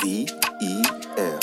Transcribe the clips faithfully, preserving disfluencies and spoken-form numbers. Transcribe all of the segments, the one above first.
B E L.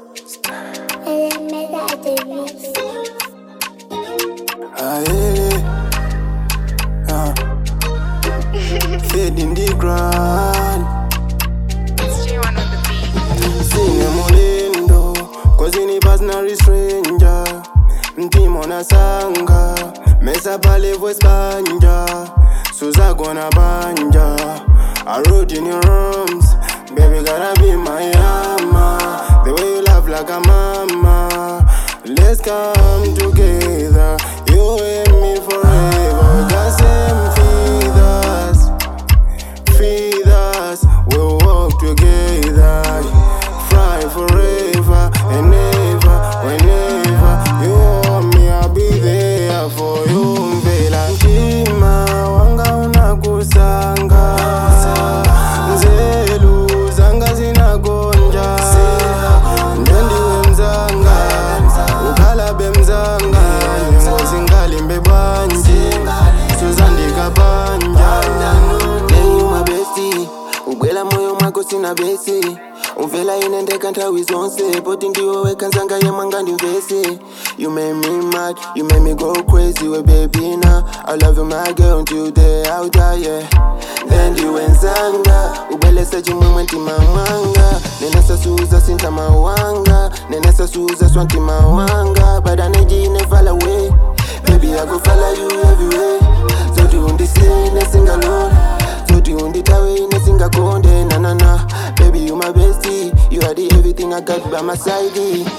Aye, ah, fade in the ground. It's J one on the beat. Sine mulindo, cause ini personal stranger. Ntimona sanga, mesa pale voice banja. Suza gonna banja. I rode in your arms, baby gotta be my ama. The way you laugh like a mama. Let's come together, you and me forever. The same feed us, feed us. We'll walk together, fly forever and ever. Whenever you want me, I'll be there for you. Mvela ntima wanga unakusanga, nzelu zanga zinagonja, ndendiwe mzanga, ukala bemzanga, nyengo zingali mbebwanji, suzandika banja. Hey you my bestie, ubwela moyo mwako sina besi. Umvela inendeka ntawi zonse, poti ndiwo weka nzanga yemanga ndimvesi. You made me mad, you made me go crazy, we baby now. I love you my girl until the outer, yeah. Then you wenzanga, ubelesa chimwemwe ntima mwanga. Nenesa suza sinta mawanga, nenesa suza swanti mawanga. But I need you never fall away, baby I go follow you everywhere. So do undi sing, sing alone. So do undi tawe, singa konde, na na na. Baby you my bestie, you are the everything I got by my side.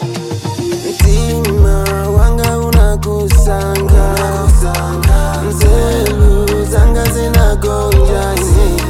Ntima wanga unakusanga, nzelu zanga zinagonja.